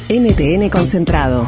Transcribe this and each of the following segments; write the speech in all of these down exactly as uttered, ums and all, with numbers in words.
N T N Concentrado.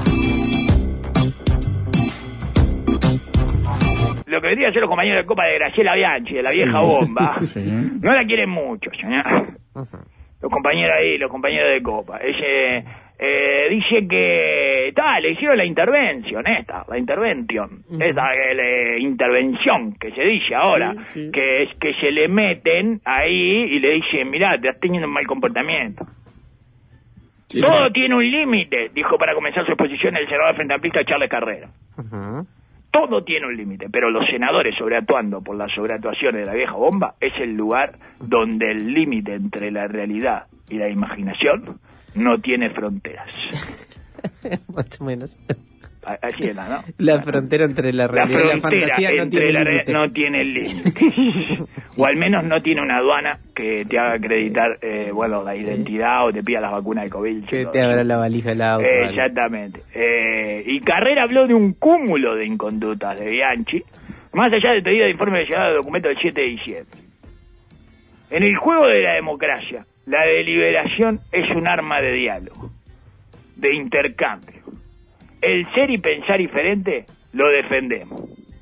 Lo que vendría a ser los compañeros de Copa de Graciela Bianchi, de la vieja sí. bomba, sí. no la quieren mucho, señor. Los compañeros ahí, los compañeros de Copa. Ella eh, dice que tal, le hicieron la intervención, esta, la intervención, uh-huh. esta la intervención que se dice ahora, sí, sí. que es que se le meten ahí y le dicen, mirá, te has tenido un mal comportamiento. Sí, Todo no. tiene un límite, dijo para comenzar su exposición el senador frente amplista Charles Carrera. Uh-huh. Todo tiene un límite, pero los senadores sobreactuando por las sobreactuaciones de la vieja bomba es el lugar donde el límite entre la realidad y la imaginación no tiene fronteras. Más o menos. Así era, ¿no? La frontera entre la realidad la y la fantasía no tiene límites. No tiene límites. Sí. O al menos no tiene una aduana que te haga acreditar, eh, bueno, la identidad sí. o te pida las vacunas de COVID. Que te abra la valija del auto. Eh, exactamente. Eh, y Carrera habló de un cúmulo de inconductas de Bianchi, más allá del pedido de informe de llegada de documento del siete de diciembre. En el juego de la democracia, la deliberación es un arma de diálogo, de intercambio. El ser y pensar diferente lo defendemos.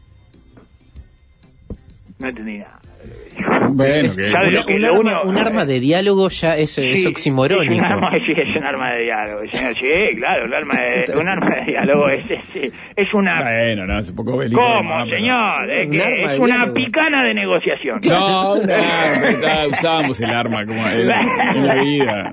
No entendí nada. Bueno, es, una, lo que, un, arma, uno, un arma de diálogo ya es, sí, es oximorónico. Es un arma, sí, es un arma de diálogo, señor. Sí, claro, un arma de, un arma de diálogo es, es, es una... Bueno, no, es un poco bélico. ¿Cómo, no, señor? Es, que un es una diálogo. Picana de negociación. No, no, no usamos el arma como en, en la vida.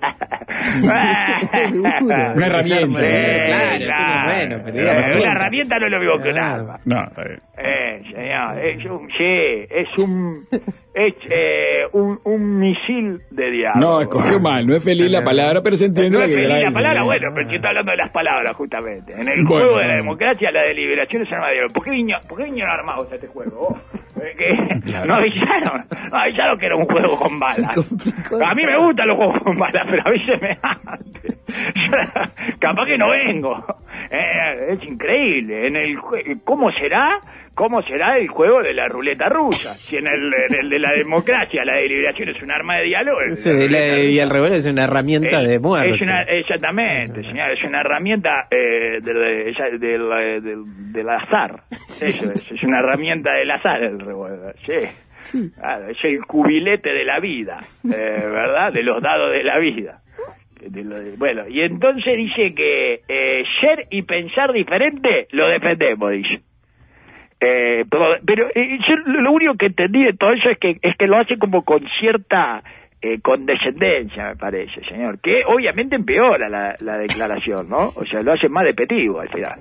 Una herramienta. Eh, claro, claro. Bueno, pero eh, una herramienta no es lo mismo que un arma. No, está bien. Eh, señor, es un, sí, es un... Es eh, un, un misil de diálogo. No, escogió mal, no es feliz la palabra, pero se entiende. No es feliz la palabra, bueno, pero yo estoy hablando de las palabras justamente. En el bueno, juego de la democracia, la deliberación es arma de diálogo. ¿Por qué vinieron, por qué vinieron armados a este juego? ¿Qué? Claro. No avisaron, no avisaron que era un juego con balas. A mí me gustan los juegos con balas, pero avíseme antes. Capaz que no vengo. Eh, es increíble. En el ¿Cómo será? ¿Cómo será el juego de la ruleta rusa? Si en el, en el de la democracia la deliberación es un arma de diálogo... Sí, la, y al revés es una herramienta es, de muerte. Es una, exactamente, señor, es una herramienta eh, del, del, del, del, del azar. Sí. Eso es, es una herramienta del azar el revólver, sí. Sí. Claro, es el cubilete de la vida, eh, ¿verdad? De los dados de la vida. De lo de, bueno, y entonces dice que eh, ser y pensar diferente lo defendemos, dice. Eh, pero pero eh, yo lo único que entendí de todo eso es que es que lo hace como con cierta eh, condescendencia, me parece, señor, que obviamente empeora la, la declaración, ¿no? O sea, lo hace más despectivo al final,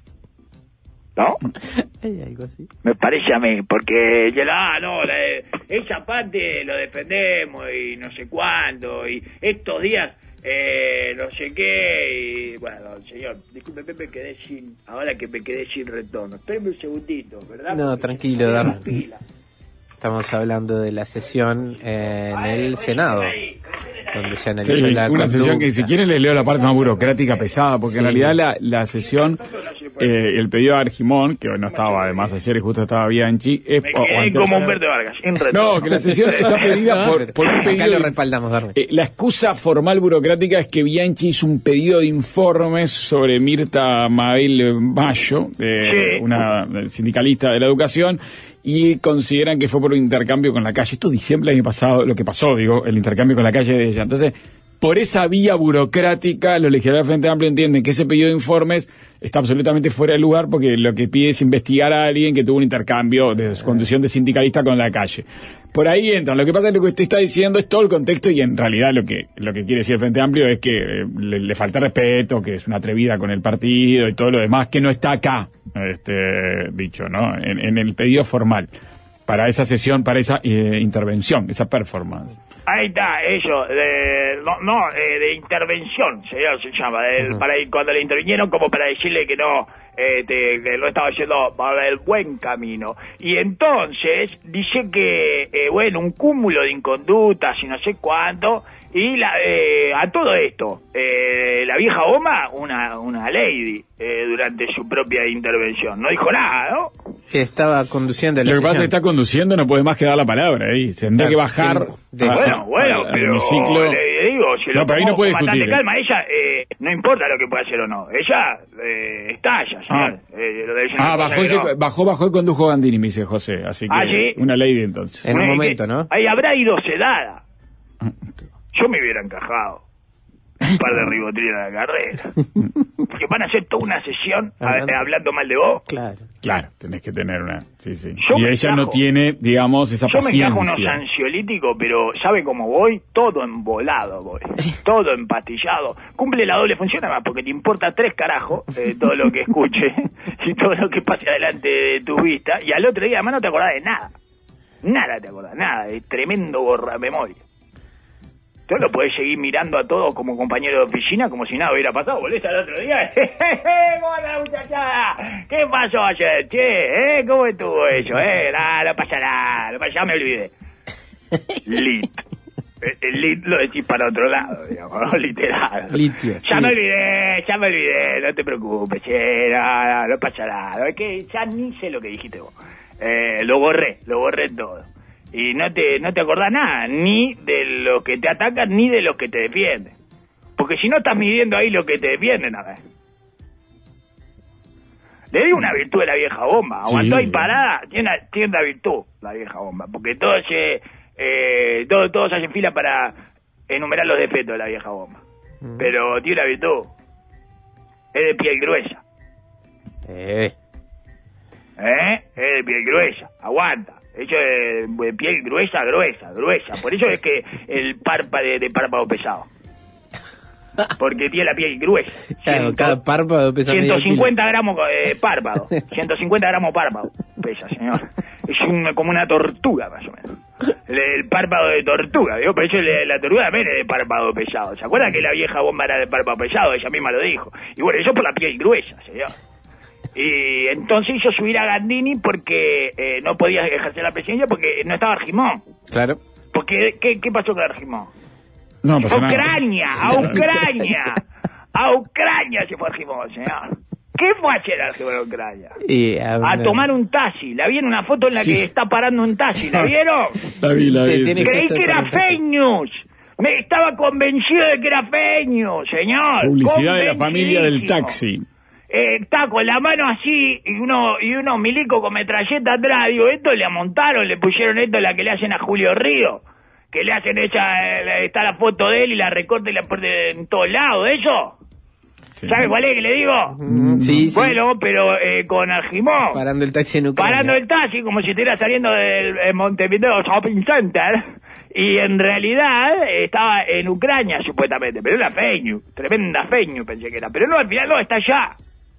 ¿no? Hay algo así. Me parece a mí, porque ya ah, no, la, esa parte lo defendemos y no sé cuándo, y estos días Eh, no sé qué, y bueno, señor, disculpe, me quedé sin, ahora que me quedé sin retorno, espérame un segundito, ¿verdad? No, porque tranquilo, Darwin. Estamos hablando de la sesión eh, en el Senado, donde se analizó sí, la una conducta. sesión que si quieren les leo la parte más burocrática pesada, porque sí. en realidad la, la sesión, eh, el pedido de Argimón, que no estaba además ayer y justo estaba Bianchi, es, me quedé como Humberto Vargas, en no, que la sesión está pedida por, por un pedido. Acá lo respaldamos, Darwin. Eh, la excusa formal burocrática es que Bianchi hizo un pedido de informes sobre Mirta Mabel Mayo, eh, sí. una sindicalista de la educación, y consideran que fue por un intercambio con la calle. Esto diciembre del año pasado, lo que pasó, digo, el intercambio con la calle de ella. Entonces, por esa vía burocrática, los legisladores del Frente Amplio entienden que ese pedido de informes está absolutamente fuera de lugar porque lo que pide es investigar a alguien que tuvo un intercambio de su condición de sindicalista con la calle. Por ahí entran. Lo que pasa es que lo que usted está diciendo es todo el contexto y en realidad lo que lo que quiere decir el Frente Amplio es que eh, le, le falta respeto, que es una atrevida con el partido y todo lo demás, que no está acá, este dicho, ¿no? En, en el pedido formal para esa sesión, para esa eh, intervención, esa performance. Ahí está, ello, de, no, no eh, de intervención, se, se llama, de, uh-huh. para cuando le intervinieron como para decirle que no, eh, te, que lo estaba haciendo para el buen camino. Y entonces dice que, eh, bueno, un cúmulo de inconductas y no sé cuánto, y la, eh, a todo esto, eh, la vieja Oma, una, una lady, eh, durante su propia intervención, no dijo nada, ¿no? Estaba conduciendo la Lo que pasa es sesión. que está conduciendo, no puede más que dar la palabra ahí. Tendrá claro, que bajar. De, a, bueno, bueno, a, pero hemiciclo. Le digo, digo, si lo no, pero ahí no puede con discutir, bastante calma, ella, eh, no importa lo que pueda hacer o no, ella eh, estalla, señor. Ah, eh, lo de ella ah no bajó, ese, no. bajó, bajó y condujo Gandini, me dice José, así que ¿Ah, sí? una ley entonces. En un Eh, momento, que- ¿no? Ahí habrá ido sedada. Yo me hubiera encajado un par de ribotriles a la carrera. Porque van a hacer toda una sesión a- Hablando. hablando mal de vos. Claro. Claro, tenés que tener una... Sí, sí. Yo Y me ella encajo. no tiene, digamos, esa Yo me encajo unos paciencia. ansiolíticos, pero ¿sabe cómo voy? Todo embolado voy. Todo empastillado. Cumple la doble función además, porque te importa tres carajos eh, todo lo que escuche y todo lo que pase adelante de tu vista. Y al otro día además no te acordás de nada. Nada te acordás, nada. Es tremendo borra memoria. Tú lo podés seguir mirando a todos como compañero de oficina, como si nada hubiera pasado. Volvés al otro día. ¡Hola, muchachada! ¿Qué pasó ayer, che? ¿Eh? ¿Cómo estuvo eso? ¿Eh? No, no pasa nada. No pasa, ya me olvidé. Lit. El, el lit lo decís para otro lado, digamos, ¿no? Literal. Litio, Ya sí. me olvidé, ya me olvidé. No te preocupes, che. No, no, no pasa nada. Es que ya ni sé lo que dijiste vos. Eh, lo borré, lo borré todo. Y no te no te acordás nada, ni de los que te atacan, ni de los que te defienden. Porque si no estás midiendo ahí lo que te defienden, a ver. Le di una virtud a la vieja bomba. Aguantó Sí. ahí parada, tiene, tiene una virtud la vieja bomba. Porque todos, se, eh, todos, todos hacen fila para enumerar los defectos de la vieja bomba. Mm. Pero tiene una virtud. Es de piel gruesa. Eh. ¿Eh? Es de piel gruesa, aguanta. Hecho de, de piel gruesa, gruesa, gruesa. Por eso es que el párpado de, de párpado pesado. Porque tiene la piel gruesa. Claro, Ciento- cada párpado pesa medio ciento cincuenta gramos de párpado. ciento cincuenta gramos párpado pesa, señor. Es un, como una tortuga, más o menos. El, el párpado de tortuga, ¿vio? Por eso le- la tortuga también es de párpado pesado. ¿Se acuerdan que la vieja bomba era de párpado pesado? Ella misma lo dijo. Y bueno, eso por la piel gruesa, señor. Y entonces hizo subir a Gandini porque eh, no podía ejercer la presidencia porque no estaba Argimón. Claro. Porque, ¿qué, qué pasó con Argimón? No A pasa nada. Ucrania, a Ucrania, a Ucrania se fue Argimón, señor. ¿Qué fue a hacer Argimón a Ucrania? Y, a, A tomar un taxi. La vi en una foto en la Sí. que está parando un taxi. ¿La vieron? La vi, la Te- vi. tiene sí. que- Creí esto que es era para un taxi. fake news. Me estaba convencido de que era fake news, señor. Publicidad de la familia del Convencidísimo. taxi. Eh, está con la mano así y uno y unos milicos con metralleta atrás. Digo, esto le amontaron, le pusieron esto la que le hacen a Julio Río. Que le hacen ella, eh, está la foto de él y la recorta y la pone en todos lados. ¿Eso? Sí. ¿Sabe cuál es que le digo? Mm, sí, sí. Bueno, pero eh, con Argimón. Parando el taxi en Ucrania. Parando el taxi como si estuviera saliendo del eh, Montevideo Shopping Center. Y en realidad eh, estaba en Ucrania, supuestamente. Pero era fake news. Tremenda fake news pensé que era. Pero no, al final no, está allá.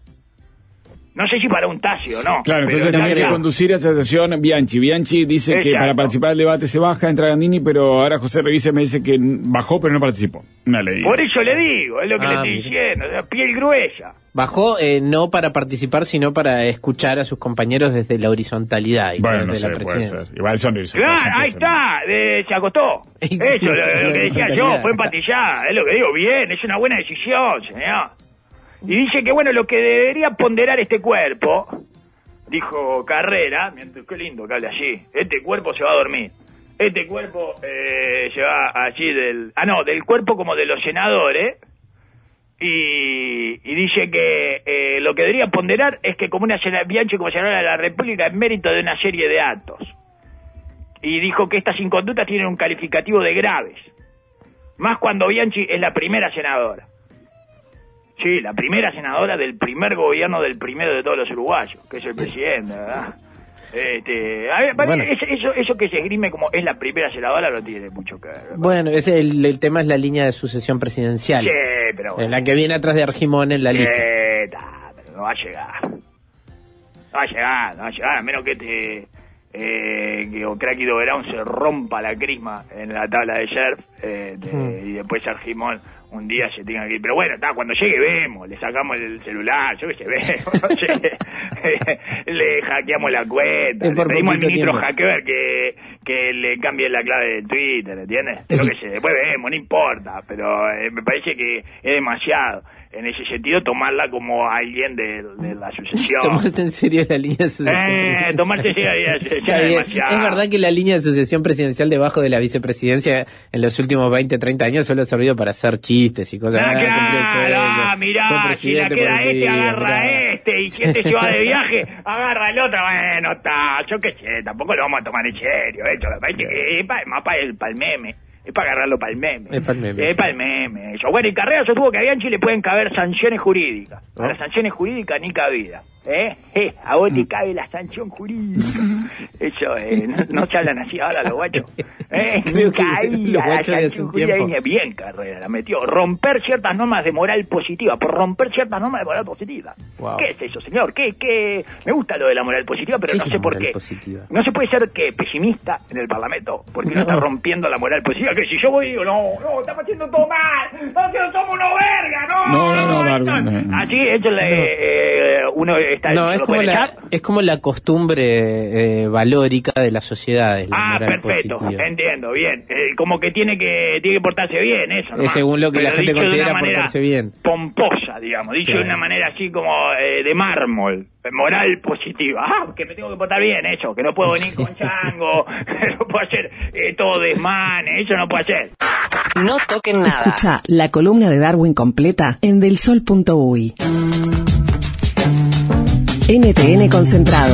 No sé si para un taxi o no. Claro, pero entonces está tiene que allá. conducir a esa sesión Bianchi. Bianchi dice que Exacto. para participar del debate se baja, entra Gandini, pero ahora José Revise y me dice que bajó pero no participó. Una ley. Por eso le digo, es lo que Ah, le estoy mira. diciendo. O sea, piel gruesa. Bajó eh, no para participar, sino para escuchar a sus compañeros desde la horizontalidad. Y Bueno, no no desde sé, la puede presidencia. ser. Igual son son- Claro, son- ahí son- está, eh, se acostó. Eso, lo, lo que decía yo, fue empatillada, es lo que digo, bien, es una buena decisión, señor. Y dice que, bueno, lo que debería ponderar este cuerpo, dijo Carrera, mientras, qué lindo que habla allí, este cuerpo se va a dormir. Este cuerpo eh, se va allí del... Ah, no, del cuerpo como de los senadores. Y, y dice que eh, lo que debería ponderar es que como una sena- Bianchi como senadora de la República en mérito de una serie de actos. Y dijo que estas inconductas tienen un calificativo de graves. Más cuando Bianchi es la primera senadora. Sí, la primera senadora del primer gobierno del primero de todos los uruguayos, que es el presidente, ¿verdad? Este, a ver, para Bueno. mí, eso, eso, eso que se esgrime como es la primera senadora no tiene mucho que ver. Bueno, ese, el, el tema es la línea de sucesión presidencial. Sí, pero bueno. En la que viene atrás de Argimón en la lista. Eh, ta, pero no va a llegar. No va a llegar, no va a llegar, a menos que te eh, que Ocraki Doberón se rompa la crisma en la tabla de surf eh, de- Mm. y después Argimón un día se tenga que ir. Pero bueno, está, cuando llegue vemos, le sacamos el celular, yo qué sé, vemos, no sé, le hackeamos la cuenta, Es le por pedimos al poquito ministro tiempo. hacker que, que le cambie la clave de Twitter, ¿entiendes? Yo qué sé, después vemos, no importa, pero eh, me parece que es demasiado. En ese sentido, tomarla como alguien de, de la sucesión. Tomarse en serio la línea de sucesión. Eh, tomarse en serio la línea de sucesión es demasiado. Es verdad que la línea de sucesión presidencial debajo de la vicepresidencia en los últimos veinte, treinta años solo ha servido para hacer chistes y cosas. Ah, ah, claro, mirá, si la queda este, día, agarra mirá. este, y si este se va de viaje, agarra el otro. Bueno, está, yo qué sé, tampoco lo vamos a tomar en serio, esto me parece que es más para el, para el meme. Es para agarrarlo para el meme. Es para el meme. Es para el meme. Eso. Bueno, y Carrera sostuvo que a Bianchi le pueden caber sanciones jurídicas. ¿Oh? A las sanciones jurídicas ni cabida. ¿Eh? ¿Eh? A vos te cabe la sanción jurídica. Eso, eh, no, no se hablan así ahora los guachos. ¿Eh? Ni cabida la sanción jurídica. Bien, Carrera, la metió. Romper ciertas normas de moral positiva. Por romper ciertas normas de moral positiva. Wow. ¿Qué es eso, señor? ¿Qué, qué? Me gusta lo de la moral positiva, pero no sé por qué. Positiva? No se puede ser, ¿qué? Pesimista en el Parlamento. Porque no. uno está rompiendo la moral positiva. Que si yo voy y digo, no, no, estamos haciendo todo mal. No, que no somos unos verga, no. No, no, no, Darwin. No, no. Así, hecho, no. eh, uno... Está, no, es como, la, es como la costumbre eh, valórica de las sociedades. La ah, perfecto, positiva. Entiendo, bien. Eh, como que tiene que tiene que portarse bien, eso. Es según lo que pero la gente considera portarse bien. Pomposa, digamos, dicho claro. de una manera así como eh, de mármol, moral positiva. Ah, que me tengo que portar bien, eso, que no puedo venir con chango, no puedo hacer eh, todo desmane, eso no puedo hacer. No toquen nada. Escucha la columna de Darwin completa en delsol punto uy. N T N Concentrado.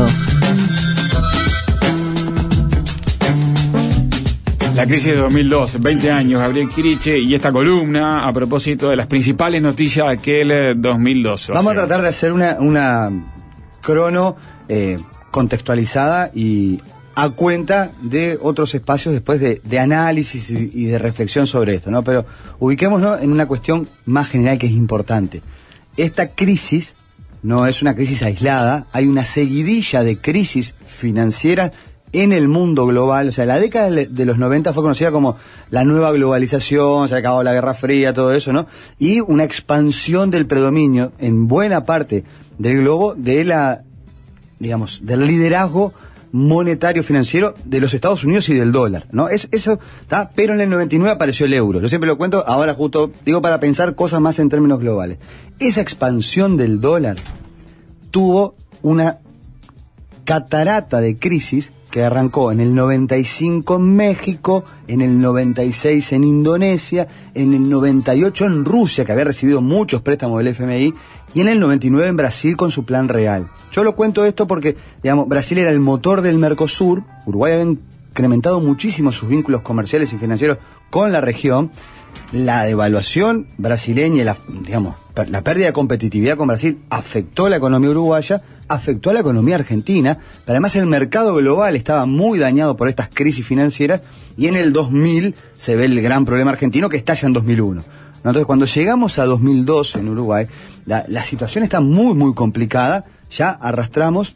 La crisis de dos mil dos, veinte años, Gabriel Kiriche, y esta columna a propósito de las principales noticias de aquel dos mil dos. Vamos a tratar de hacer una, una crono eh, contextualizada y a cuenta de otros espacios después de, de análisis y, y de reflexión sobre esto, ¿no? Pero ubiquémonos en una cuestión más general que es importante. Esta crisis no es una crisis aislada, hay una seguidilla de crisis financieras en el mundo global. O sea, la década de los noventa fue conocida como la nueva globalización, se ha acabado la Guerra Fría, todo eso, ¿no? Y una expansión del predominio en buena parte del globo de la, digamos, del liderazgo monetario financiero de los Estados Unidos y del dólar, ¿no? Es, eso está, pero en el noventa y nueve apareció el euro. Yo siempre lo cuento, ahora justo digo para pensar cosas más en términos globales. Esa expansión del dólar tuvo una catarata de crisis que arrancó en el noventa y cinco en México, en el noventa y seis en Indonesia, en el noventa y ocho en Rusia, que había recibido muchos préstamos del F M I, y en el noventa y nueve en Brasil con su plan real. Yo lo cuento esto porque, digamos, Brasil era el motor del Mercosur, Uruguay había incrementado muchísimo sus vínculos comerciales y financieros con la región. La devaluación brasileña y la, digamos, la pérdida de competitividad con Brasil afectó a la economía uruguaya, afectó a la economía argentina, pero además el mercado global estaba muy dañado por estas crisis financieras, y en el dos mil se ve el gran problema argentino que estalla en dos mil uno. Entonces, cuando llegamos a dos mil dos en Uruguay, la, la situación está muy, muy complicada. Ya arrastramos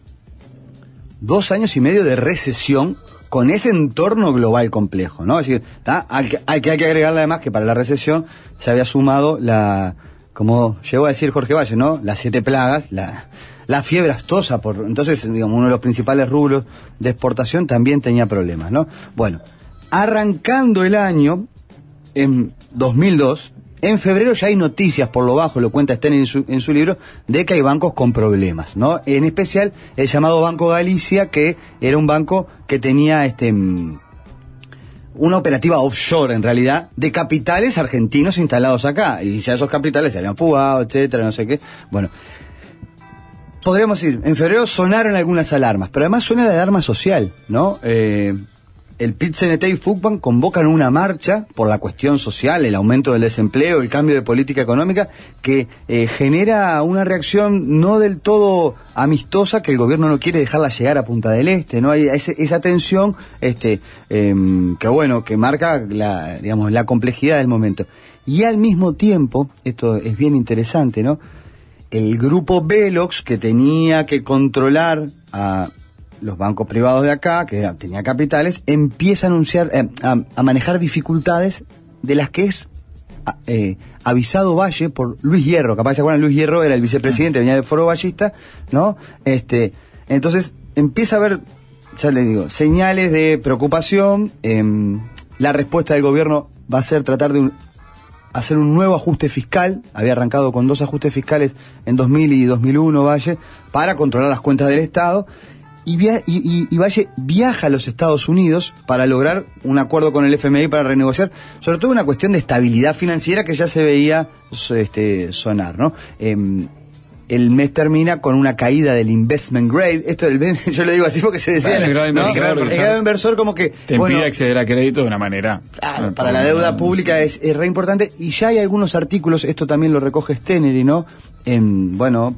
dos años y medio de recesión con ese entorno global complejo, ¿no? Es decir, ¿tá? Hay, que, hay, que, hay que agregarle además que para la recesión se había sumado la, como llegó a decir Jorge Valle, ¿no? Las siete plagas, la, la fiebre aftosa, por, entonces, digamos, uno de los principales rubros de exportación también tenía problemas, ¿no? Bueno, arrancando el año, en dos mil dos, en febrero ya hay noticias, por lo bajo, lo cuenta Sten en su, en su libro, de que hay bancos con problemas, ¿no? En especial el llamado Banco Galicia, que era un banco que tenía este una operativa offshore, en realidad, de capitales argentinos instalados acá, y ya esos capitales se habían fugado, etcétera, no sé qué. Bueno, podríamos decir, en febrero sonaron algunas alarmas, pero además suena la alarma social, ¿no? Eh... El P I T C N T y FUCBAN convocan una marcha por la cuestión social, el aumento del desempleo, el cambio de política económica, que eh, genera una reacción no del todo amistosa, que el gobierno no quiere dejarla llegar a Punta del Este, ¿no? Hay ese, esa tensión, este, eh, que bueno, que marca la, digamos, la complejidad del momento. Y al mismo tiempo, esto es bien interesante, ¿no? El grupo Velox, que tenía que controlar a los bancos privados de acá, que tenía capitales, empieza a anunciar, eh, a, a manejar dificultades de las que es eh, avisado Valle por Luis Hierro. Capaz se acuerdan, Luis Hierro era el vicepresidente, venía del Foro Ballista, ¿no? Este, entonces empieza a haber ya les digo, señales de preocupación. Eh, la respuesta del gobierno va a ser tratar de un, hacer un nuevo ajuste fiscal. Había arrancado con dos ajustes fiscales en dos mil y dos mil uno, Valle, para controlar las cuentas del Estado. Y, via- y, y, y Valle viaja a los Estados Unidos para lograr un acuerdo con el F M I para renegociar, sobre todo una cuestión de estabilidad financiera que ya se veía este, sonar, ¿no? Eh, el mes termina con una caída del investment grade. Esto del, yo le digo así porque se decía, el grado inversor, ¿no? El grado inversor como que te bueno, impide acceder a crédito de una manera. Claro, para la deuda pública es, es re importante, y ya hay algunos artículos, esto también lo recoge Stenery, ¿no? En, bueno,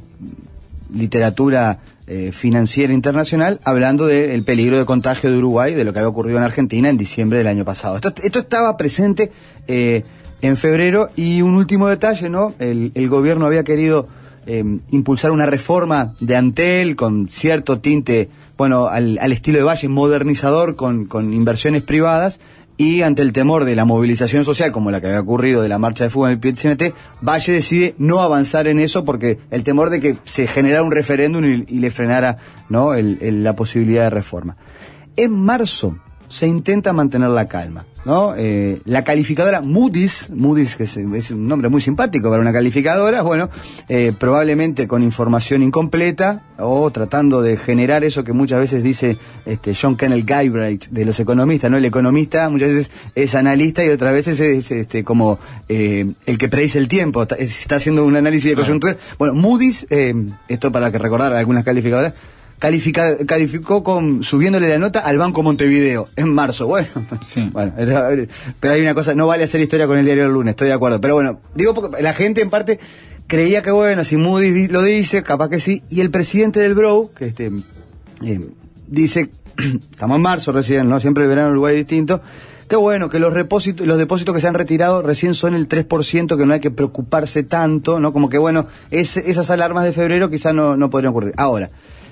literatura eh, financiera internacional, hablando del peligro de contagio de Uruguay, de lo que había ocurrido en Argentina en diciembre del año pasado. Esto, esto estaba presente eh, en febrero. Y un último detalle, ¿no? El, el gobierno había querido Eh, impulsar una reforma de Antel con cierto tinte, bueno, al, al estilo de Valle, modernizador, con, con inversiones privadas, y ante el temor de la movilización social, como la que había ocurrido de la marcha de fútbol en el P I T C N T, Valle decide no avanzar en eso porque el temor de que se generara un referéndum y, y le frenara, ¿no? el, el, la posibilidad de reforma. En marzo se intenta mantener la calma, ¿no? Eh, la calificadora Moody's, Moody's que es, es un nombre muy simpático para una calificadora, bueno, eh, probablemente con información incompleta o tratando de generar eso que muchas veces dice este John Kenneth Galbraith de los economistas, ¿no? El economista muchas veces es analista y otras veces es este como eh, el que predice el tiempo, está, está haciendo un análisis de coyuntura. Bueno, Moody's, eh, esto para que recordar algunas calificadoras, Califica, calificó con subiéndole la nota al Banco Montevideo en marzo. Bueno, sí. bueno, pero hay una cosa, no vale hacer historia con el diario del lunes, estoy de acuerdo. Pero bueno, digo porque la gente en parte creía que bueno, si Moody's lo dice, capaz que sí. Y el presidente del B R O, que este eh, dice, estamos en marzo recién, ¿no? Siempre el verano en Uruguay es distinto. Qué bueno, que los depósitos, los depósitos que se han retirado recién son el tres por ciento, que no hay que preocuparse tanto, ¿no? Como que bueno, es, esas alarmas de febrero quizás no, no podrían ocurrir. Ahora,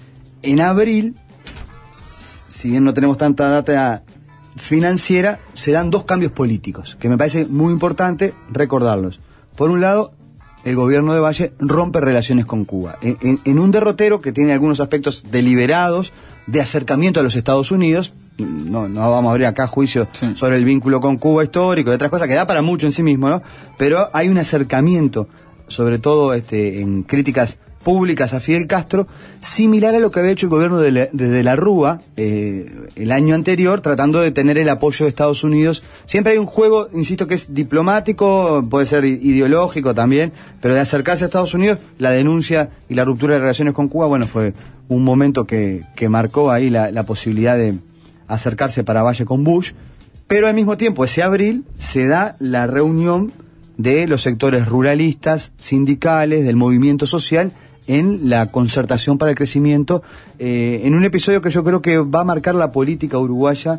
en abril, si bien no tenemos tanta data financiera, se dan dos cambios políticos, que me parece muy importante recordarlos. Por un lado, el gobierno de Valle rompe relaciones con Cuba, en, en, en un derrotero que tiene algunos aspectos deliberados de acercamiento a los Estados Unidos. No, no vamos a abrir acá juicio sí. sobre el vínculo con Cuba histórico y otras cosas, que da para mucho en sí mismo, ¿no? Pero hay un acercamiento, sobre todo este, en críticas públicas a Fidel Castro, similar a lo que había hecho el gobierno de la, desde la Rúa eh, el año anterior, tratando de tener el apoyo de Estados Unidos. Siempre hay un juego, insisto, que es diplomático, puede ser ideológico también, pero de acercarse a Estados Unidos. La denuncia y la ruptura de relaciones con Cuba, bueno, fue un momento que, que marcó ahí la, la posibilidad de acercarse para Valle con Bush. Pero al mismo tiempo, ese abril, se da la reunión de los sectores ruralistas, sindicales, del movimiento social, en la concertación para el crecimiento, eh, en un episodio que yo creo que va a marcar la política uruguaya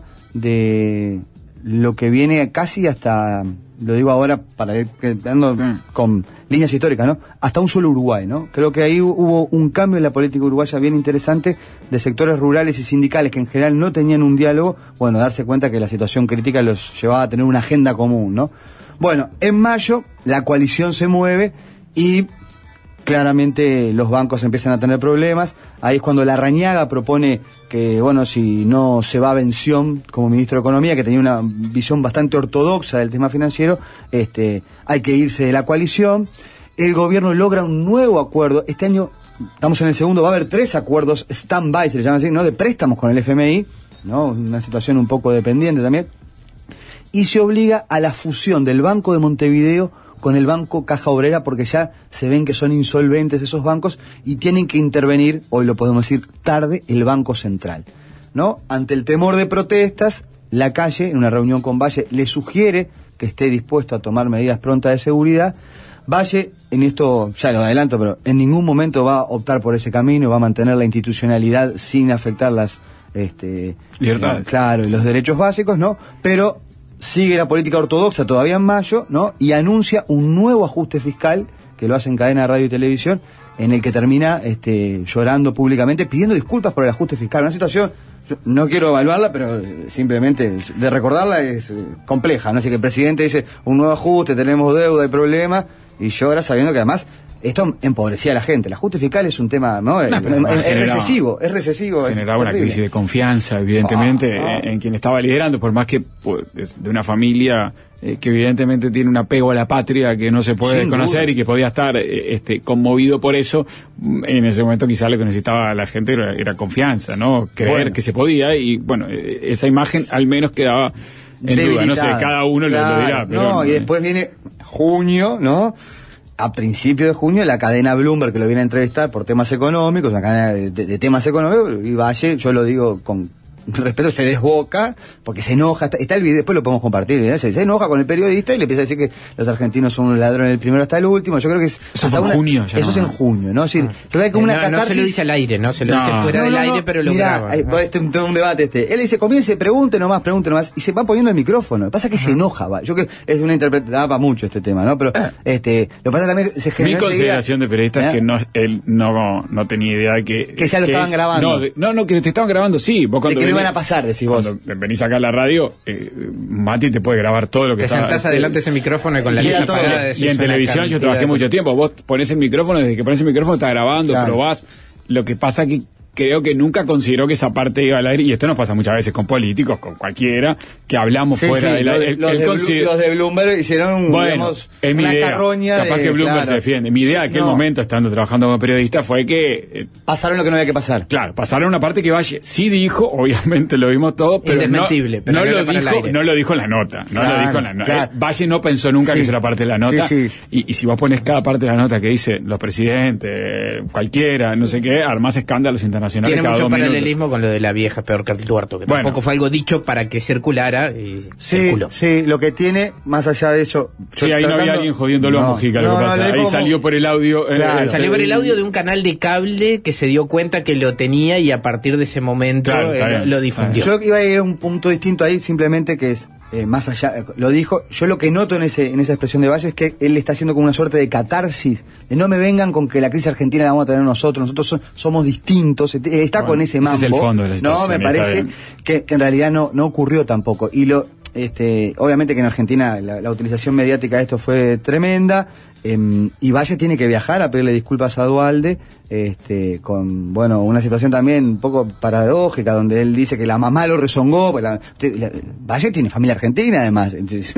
de lo que viene casi hasta, lo digo ahora para ir quedando sí. con líneas históricas, ¿no? Hasta un solo Uruguay, ¿no? Creo que ahí hubo un cambio en la política uruguaya bien interesante, de sectores rurales y sindicales que en general no tenían un diálogo, bueno, darse cuenta que la situación crítica los llevaba a tener una agenda común, ¿no? Bueno, en mayo la coalición se mueve y claramente los bancos empiezan a tener problemas. Ahí es cuando Larrañaga propone que, bueno, si no se va a Bención como ministro de Economía, que tenía una visión bastante ortodoxa del tema financiero, este, hay que irse de la coalición. El gobierno logra un nuevo acuerdo. Este año, estamos en el segundo, va a haber tres acuerdos stand-by, se le llama así, ¿no? De préstamos con el F M I, ¿no? Una situación un poco dependiente también. Y se obliga a la fusión del Banco de Montevideo con el Banco Caja Obrera, porque ya se ven que son insolventes esos bancos y tienen que intervenir, hoy lo podemos decir tarde, el Banco Central, ¿no? Ante el temor de protestas, la Calle, en una reunión con Valle, le sugiere que esté dispuesto a tomar medidas prontas de seguridad. Valle, en esto ya lo adelanto, pero en ningún momento va a optar por ese camino, va a mantener la institucionalidad sin afectar las este, libertades. Eh, claro, y los derechos básicos, ¿no? Pero sigue la política ortodoxa todavía en mayo, ¿no? Y anuncia un nuevo ajuste fiscal, que lo hace en cadena de radio y televisión, en el que termina este, llorando públicamente, pidiendo disculpas por el ajuste fiscal. Una situación, yo no quiero evaluarla, pero simplemente de recordarla es eh, compleja, ¿no? Así que el presidente dice, un nuevo ajuste, tenemos deuda y problemas, y llora sabiendo que además esto empobrecía a la gente. El ajuste fiscal es un tema, ¿no? no es, es, es recesivo, es recesivo. Generaba es una crisis de confianza, evidentemente, ah, ah. En, en quien estaba liderando, por más que pues, de una familia eh, que evidentemente tiene un apego a la patria que no se puede Sin desconocer duda. Y que podía estar eh, este, conmovido por eso. En ese momento quizás lo que necesitaba la gente era, era confianza, ¿no? Creer bueno. que se podía, y bueno, esa imagen al menos quedaba en duda. No sé, cada uno claro, lo dirá. Pero, no, y después viene junio, ¿no? A principios de junio, la cadena Bloomberg, que lo viene a entrevistar por temas económicos, una cadena de, de, de temas económicos, y Valle, yo lo digo con respeto, se desboca, porque se enoja, está, está el video, después lo podemos compartir, ¿eh? se, se enoja con el periodista y le empieza a decir que los argentinos son unos ladrones del primero hasta el último. Yo creo que es eso hasta en una, junio ya eso no, es en junio, ¿no? Es decir, ah. hay como no, una catarsis. No se lo dice al aire, ¿no? Se lo no. dice fuera no, del no, aire, no. pero lo Mirá, graba. Hay, ¿no? Este es un debate este. Él dice, comience, pregunte nomás, pregunte nomás, y se va poniendo el micrófono. Lo que pasa es que Ajá. se enoja, va. Yo creo que es una interpretación para mucho este tema, ¿no? Pero, este, lo que pasa también se genera. Mi consideración de periodista ¿eh? es que no, él no, no tenía idea de que. Que ya lo que estaban es, grabando. No, de, no, no, que te estaban grabando, sí. Vos cuando de que venís, no iban a pasar, decís vos. Cuando venís acá a la radio, eh, Mati te puede grabar todo lo que te está. Te sentás adelante de ese micrófono y con la luz apagada. Y en televisión yo trabajé mucho tiempo. Vos ponés el micrófono, desde que pones el micrófono está grabando, claro. probás. Lo que pasa que creo que nunca consideró que esa parte iba al aire, y esto nos pasa muchas veces con políticos, con cualquiera, que hablamos sí, fuera sí, del aire. Los, los, consider... los de Bloomberg hicieron bueno, digamos, es mi una idea. carroña Capaz de, que Bloomberg claro. se defiende. Mi idea en aquel no. momento, estando trabajando como periodista, fue que... Eh, pasaron lo que no había que pasar. Claro, pasaron una parte que Valle sí dijo, obviamente lo vimos todos, pero, no, pero no, lo dijo, no lo dijo en la nota. No claro, lo dijo en la nota. Claro. Valle no pensó nunca sí. que eso era parte de la nota. Sí, sí. Y, y si vos pones cada parte de la nota que dice los presidentes, cualquiera, no sé qué, armás escándalos internacionales. Tiene cada mucho dos paralelismo minutos. Con lo de la vieja peor que el tuerto, que bueno. tampoco fue algo dicho para que circulara y sí, circuló. Sí, lo que tiene, más allá de eso... Sí, ahí tratando... no había alguien jodiéndolo no, a Mujica, lo no, que pasa. No, ahí como... salió por el audio... Claro, eh, salió por el audio de un canal de cable que se dio cuenta que lo tenía y a partir de ese momento claro, eh, lo difundió. Yo iba a ir a un punto distinto ahí, simplemente que es... Eh, más allá, lo dijo, yo lo que noto en ese en esa expresión de Valle es que él está haciendo como una suerte de catarsis, de no me vengan con que la crisis argentina la vamos a tener nosotros, nosotros so, somos distintos, está bueno, con ese mambo, ese es el fondo de la no, me parece que, que en realidad no, no ocurrió tampoco, y lo este obviamente que en Argentina la, la utilización mediática de esto fue tremenda, eh, y Valle tiene que viajar a pedirle disculpas a Duhalde, este, con, bueno, una situación también un poco paradójica, donde él dice que la mamá lo rezongó, pues la, la, Valle tiene familia argentina además,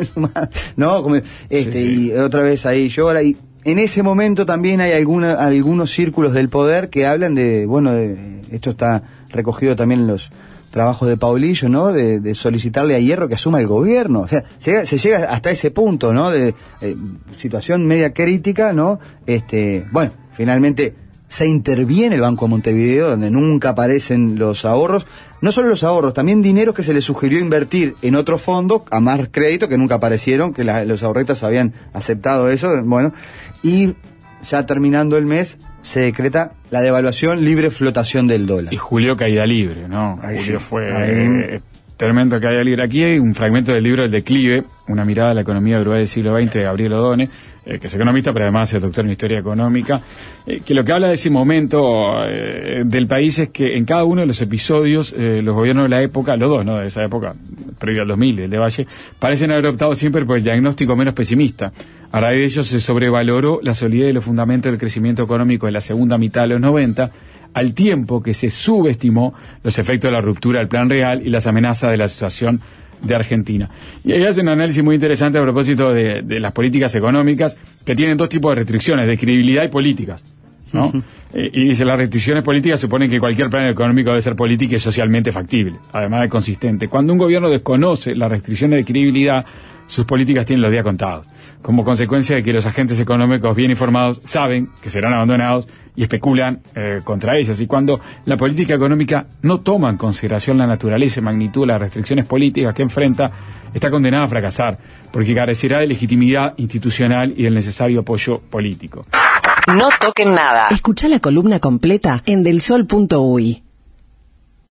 ¿no? Como, este, sí, sí. Y otra vez ahí llora, y en ese momento también hay alguna, algunos círculos del poder que hablan de, bueno, de, esto está recogido también en los trabajos de Paulillo, ¿no? De, de solicitarle a Hierro que asuma el gobierno. O sea, se llega, se llega hasta ese punto, ¿no? De eh, situación media crítica, ¿no? Este, bueno, finalmente se interviene el Banco de Montevideo, donde nunca aparecen los ahorros. No solo los ahorros, también dineros que se le sugirió invertir en otros fondos a más crédito, que nunca aparecieron, que la, los ahorristas habían aceptado eso. Bueno, y ya terminando el mes, se decreta la devaluación, libre flotación del dólar. Y Julio caída libre, ¿no? Ahí Julio sí. fue Ahí... eh, tremendo caída libre. Aquí hay un fragmento del libro El Declive, una mirada a la economía uruguaya del siglo veinte, de Gabriel Odone, eh, que es economista, pero además es doctor en historia económica, eh, que lo que habla de ese momento eh, del país es que en cada uno de los episodios, eh, los gobiernos de la época, los dos, ¿no?, de esa época, previo al dos mil, el de Valle, parecen haber optado siempre por el diagnóstico menos pesimista. A raíz de ello se sobrevaloró la solidez de los fundamentos del crecimiento económico en la segunda mitad de los noventa, al tiempo que se subestimó los efectos de la ruptura del Plan Real y las amenazas de la situación de Argentina. Y ahí hace un análisis muy interesante a propósito de, de las políticas económicas, que tienen dos tipos de restricciones, de credibilidad y políticas, ¿no? eh, y dice, las restricciones políticas suponen que cualquier plan económico debe ser político y socialmente factible, además de consistente. Cuando un gobierno desconoce las restricciones de credibilidad, sus políticas tienen los días contados, como consecuencia de que los agentes económicos bien informados saben que serán abandonados y especulan eh, contra ellas. Y cuando la política económica no toma en consideración la naturaleza y magnitud de las restricciones políticas que enfrenta, está condenada a fracasar, porque carecerá de legitimidad institucional y del necesario apoyo político. No toquen nada. Escucha la columna completa en del sol punto uy.